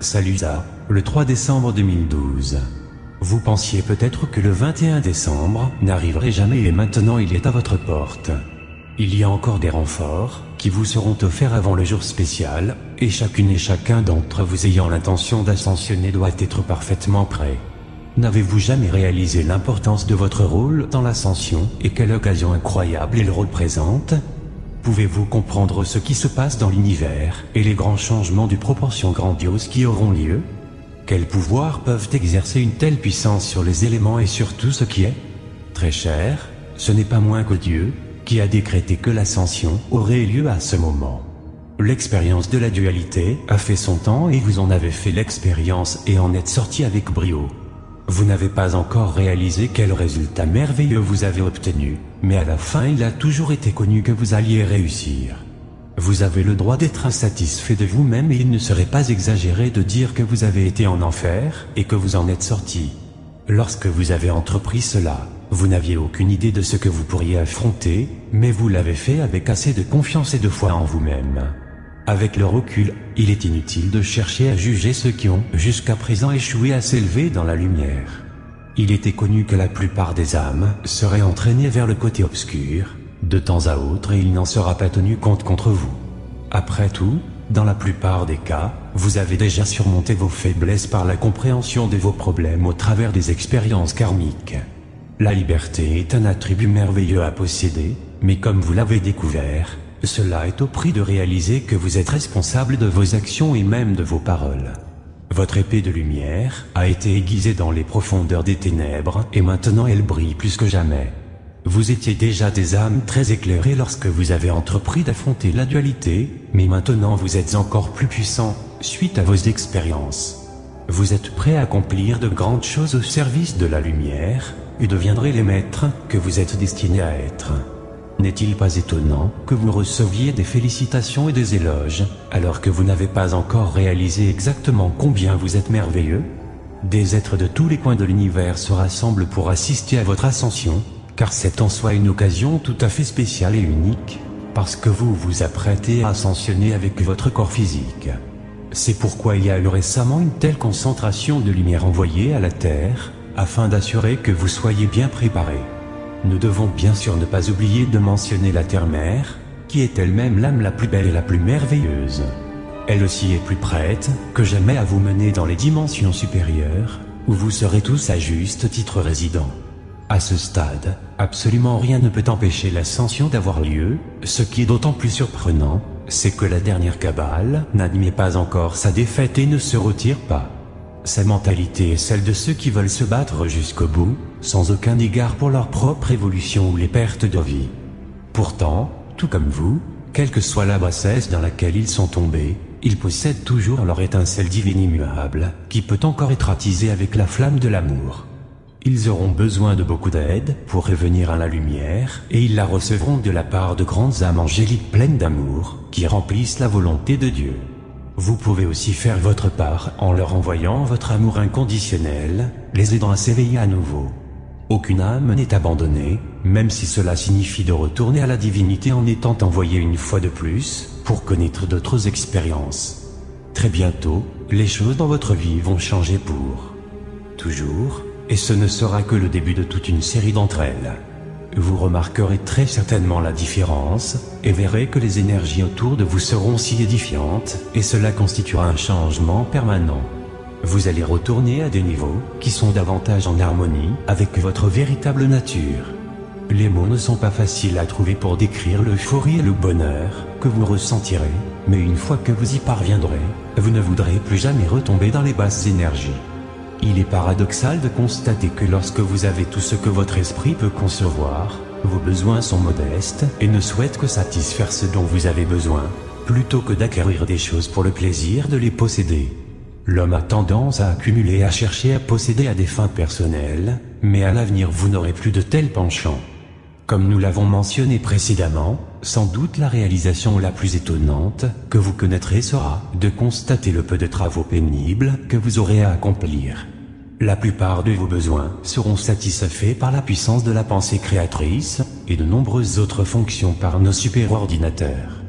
Salut ça, le 3 décembre 2012. Vous pensiez peut-être que le 21 décembre n'arriverait jamais et maintenant il est à votre porte. Il y a encore des renforts qui vous seront offerts avant le jour spécial, et chacune et chacun d'entre vous ayant l'intention d'ascensionner doit être parfaitement prêt. N'avez-vous jamais réalisé l'importance de votre rôle dans l'ascension et quelle occasion incroyable il représente ? Pouvez-vous comprendre ce qui se passe dans l'univers et les grands changements de proportions grandioses qui auront lieu ? Quels pouvoirs peuvent exercer une telle puissance sur les éléments et sur tout ce qui est ? Très cher, ce n'est pas moins que Dieu qui a décrété que l'ascension aurait lieu à ce moment. L'expérience de la dualité a fait son temps et vous en avez fait l'expérience et en êtes sorti avec brio. Vous n'avez pas encore réalisé quel résultat merveilleux vous avez obtenu, mais à la fin il a toujours été connu que vous alliez réussir. Vous avez le droit d'être insatisfait de vous-même et il ne serait pas exagéré de dire que vous avez été en enfer et que vous en êtes sorti. Lorsque vous avez entrepris cela, vous n'aviez aucune idée de ce que vous pourriez affronter, mais vous l'avez fait avec assez de confiance et de foi en vous-même. Avec le recul, il est inutile de chercher à juger ceux qui ont jusqu'à présent échoué à s'élever dans la lumière. Il était connu que la plupart des âmes seraient entraînées vers le côté obscur, de temps à autre et il n'en sera pas tenu compte contre vous. Après tout, dans la plupart des cas, vous avez déjà surmonté vos faiblesses par la compréhension de vos problèmes au travers des expériences karmiques. La liberté est un attribut merveilleux à posséder, mais comme vous l'avez découvert, cela est au prix de réaliser que vous êtes responsable de vos actions et même de vos paroles. Votre épée de lumière a été aiguisée dans les profondeurs des ténèbres et maintenant elle brille plus que jamais. Vous étiez déjà des âmes très éclairées lorsque vous avez entrepris d'affronter la dualité, mais maintenant vous êtes encore plus puissant suite à vos expériences. Vous êtes prêt à accomplir de grandes choses au service de la lumière et deviendrez les maîtres que vous êtes destinés à être. N'est-il pas étonnant que vous receviez des félicitations et des éloges, alors que vous n'avez pas encore réalisé exactement combien vous êtes merveilleux ? Des êtres de tous les coins de l'univers se rassemblent pour assister à votre ascension, car c'est en soi une occasion tout à fait spéciale et unique, parce que vous vous apprêtez à ascensionner avec votre corps physique. C'est pourquoi il y a eu récemment une telle concentration de lumière envoyée à la Terre, afin d'assurer que vous soyez bien préparés. Nous devons bien sûr ne pas oublier de mentionner la Terre-Mère, qui est elle-même l'âme la plus belle et la plus merveilleuse. Elle aussi est plus prête que jamais à vous mener dans les dimensions supérieures, où vous serez tous à juste titre résidents. À ce stade, absolument rien ne peut empêcher l'ascension d'avoir lieu. Ce qui est d'autant plus surprenant, c'est que la dernière Kabbale n'admet pas encore sa défaite et ne se retire pas. Sa mentalité est celle de ceux qui veulent se battre jusqu'au bout, sans aucun égard pour leur propre évolution ou les pertes de vie. Pourtant, tout comme vous, quelle que soit la bassesse dans laquelle ils sont tombés, ils possèdent toujours leur étincelle divine immuable, qui peut encore être attisée avec la flamme de l'amour. Ils auront besoin de beaucoup d'aide pour revenir à la lumière, et ils la recevront de la part de grandes âmes angéliques pleines d'amour, qui remplissent la volonté de Dieu. Vous pouvez aussi faire votre part en leur envoyant votre amour inconditionnel, les aidant à s'éveiller à nouveau. Aucune âme n'est abandonnée, même si cela signifie de retourner à la divinité en étant envoyé une fois de plus, pour connaître d'autres expériences. Très bientôt, les choses dans votre vie vont changer pour toujours, et ce ne sera que le début de toute une série d'entre elles. Vous remarquerez très certainement la différence, et verrez que les énergies autour de vous seront si édifiantes, et cela constituera un changement permanent. Vous allez retourner à des niveaux qui sont davantage en harmonie avec votre véritable nature. Les mots ne sont pas faciles à trouver pour décrire l'euphorie et le bonheur que vous ressentirez, mais une fois que vous y parviendrez, vous ne voudrez plus jamais retomber dans les basses énergies. Il est paradoxal de constater que lorsque vous avez tout ce que votre esprit peut concevoir, vos besoins sont modestes et ne souhaitent que satisfaire ce dont vous avez besoin, plutôt que d'acquérir des choses pour le plaisir de les posséder. L'homme a tendance à accumuler et à chercher à posséder à des fins personnelles, mais à l'avenir vous n'aurez plus de tels penchants. Comme nous l'avons mentionné précédemment, sans doute la réalisation la plus étonnante que vous connaîtrez sera de constater le peu de travaux pénibles que vous aurez à accomplir. La plupart de vos besoins seront satisfaits par la puissance de la pensée créatrice et de nombreuses autres fonctions par nos superordinateurs.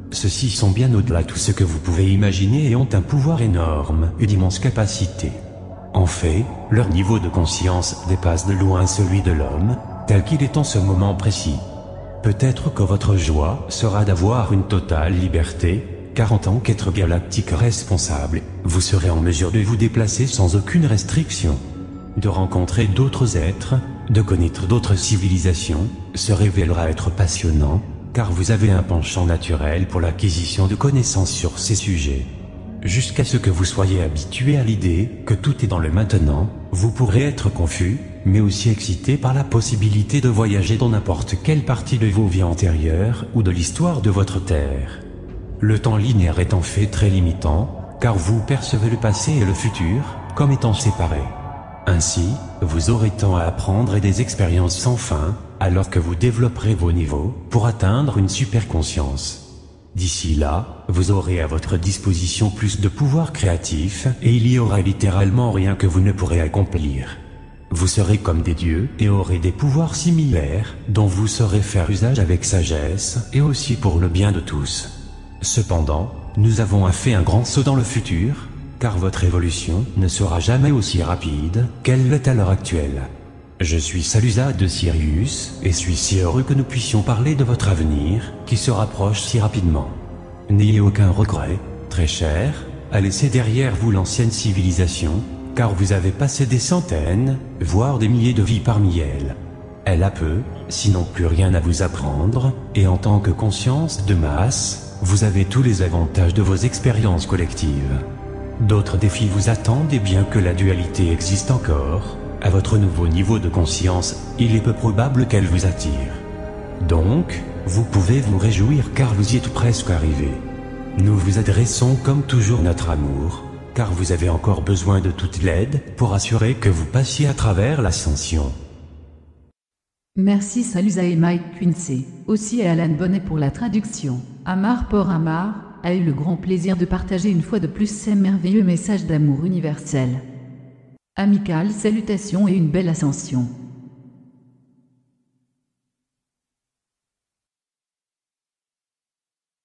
Ceux-ci sont bien au-delà de tout ce que vous pouvez imaginer et ont un pouvoir énorme et d'immenses capacités. En fait, leur niveau de conscience dépasse de loin celui de l'homme, tel qu'il est en ce moment précis. Peut-être que votre joie sera d'avoir une totale liberté, car en tant qu'être galactique responsable, vous serez en mesure de vous déplacer sans aucune restriction. De rencontrer d'autres êtres, de connaître d'autres civilisations, se révélera être passionnant, car vous avez un penchant naturel pour l'acquisition de connaissances sur ces sujets. Jusqu'à ce que vous soyez habitué à l'idée que tout est dans le maintenant, vous pourrez être confus, mais aussi excité par la possibilité de voyager dans n'importe quelle partie de vos vies antérieures ou de l'histoire de votre Terre. Le temps linéaire est en fait très limitant, car vous percevez le passé et le futur comme étant séparés. Ainsi, vous aurez tant à apprendre et des expériences sans fin, alors que vous développerez vos niveaux pour atteindre une super conscience. D'ici là, vous aurez à votre disposition plus de pouvoir créatif et il y aura littéralement rien que vous ne pourrez accomplir. Vous serez comme des dieux et aurez des pouvoirs similaires dont vous saurez faire usage avec sagesse et aussi pour le bien de tous. Cependant, nous avons fait un grand saut dans le futur, car votre évolution ne sera jamais aussi rapide qu'elle l'est à l'heure actuelle. Je suis Salusa de Sirius et suis si heureux que nous puissions parler de votre avenir qui se rapproche si rapidement. N'ayez aucun regret, très cher, à laisser derrière vous l'ancienne civilisation, car vous avez passé des centaines, voire des milliers de vies parmi elles. Elle a peu, sinon plus rien à vous apprendre, et en tant que conscience de masse, vous avez tous les avantages de vos expériences collectives. D'autres défis vous attendent et bien que la dualité existe encore, à votre nouveau niveau de conscience, il est peu probable qu'elle vous attire. Donc, vous pouvez vous réjouir car vous y êtes presque arrivé. Nous vous adressons comme toujours notre amour, car vous avez encore besoin de toute l'aide pour assurer que vous passiez à travers l'ascension. Merci Salusa et Mike Quincy, aussi à Alan Bonnet pour la traduction. Amar Por Amar a eu le grand plaisir de partager une fois de plus ces merveilleux messages d'amour universel. Amicales salutations et une belle ascension.